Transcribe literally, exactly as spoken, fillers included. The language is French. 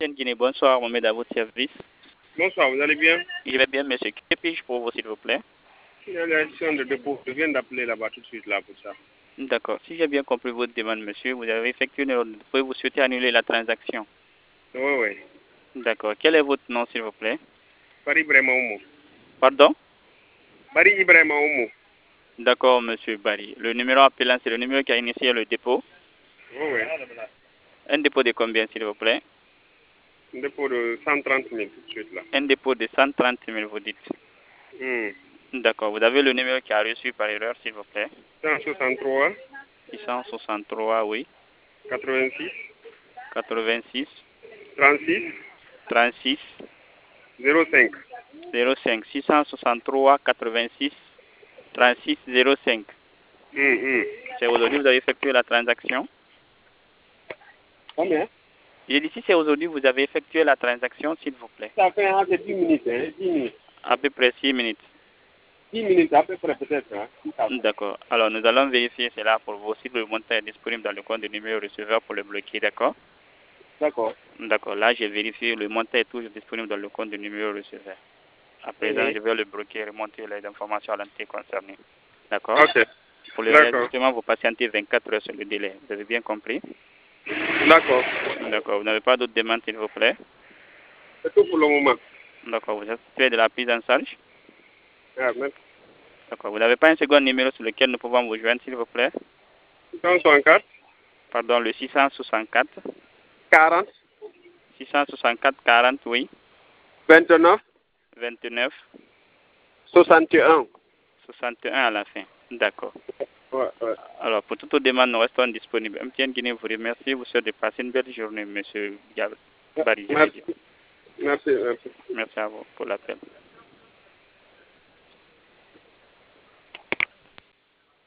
Guinée, bonsoir, Mohamed, à votre service. Bonsoir, vous allez bien? Je vais bien, monsieur. Que puis-je pour vous, s'il vous plaît? Il y a l'action de dépôt. Je viens d'appeler là-bas tout de suite là pour ça. D'accord. Si j'ai bien compris votre demande, monsieur, vous avez effectué une erreur de dépôt et vous souhaitez annuler la transaction. Oui, oui. D'accord. Quel est votre nom, s'il vous plaît? Bari Ibrahima Oumou. Pardon? Bari Ibrahima Oumou. D'accord, monsieur Barry. Le numéro appelant, c'est le numéro qui a initié le dépôt. Oui, oui. Un dépôt de combien, s'il vous plaît? Un dépôt de cent trente mille tout de suite là. Un dépôt de cent trente mille, vous dites. Hmm. D'accord. Vous avez le numéro qui a reçu par erreur, s'il vous plaît? cent soixante-trois, six cent soixante-trois, oui. quatre-vingt-six, quatre-vingt-six, trente-six, trente-six, zéro cinq. zéro cinq. six cent soixante-trois, quatre-vingt-six, trente-six, zéro cinq. Hmm, hmm. C'est aujourd'hui que vous avez effectué la transaction? Combien? J'ai dit si c'est aujourd'hui que vous avez effectué la transaction, s'il vous plaît. Ça fait hein, c'est dix minutes, hein, dix minutes. À peu près six minutes. dix minutes à peu près peut-être. Hein. D'accord. Alors, nous allons vérifier cela pour vous si le montant est disponible dans le compte de numéro receveur pour le bloquer, d'accord? D'accord. D'accord. Là, j'ai vérifié, le montant est toujours disponible dans le compte de numéro receveur. À présent, Mhm. je vais le bloquer et remonter les informations à l'entité concernée. D'accord? Ok. Pour le D'accord. réajustement, vous patientez vingt-quatre heures sur le délai. Vous avez bien compris? D'accord. D'accord. Vous n'avez pas d'autres demandes, s'il vous plaît? C'est tout pour le moment. D'accord. Vous êtes satisfait de la prise en charge? Ah, merci. D'accord. Vous n'avez pas un second numéro sur lequel nous pouvons vous joindre, s'il vous plaît? six cent soixante-quatre, Pardon, le six cent soixante-quatre, quarante, six cent soixante-quatre, quarante, oui, vingt-neuf, vingt-neuf, soixante et un. soixante et un à la fin. D'accord. Ouais, ouais. Alors, pour toute demande, nous restons disponibles. M T N Guinée vous remercie. Vous souhaite de passer une belle journée, monsieur Barry. Merci. Merci, merci. Merci à vous pour l'appel.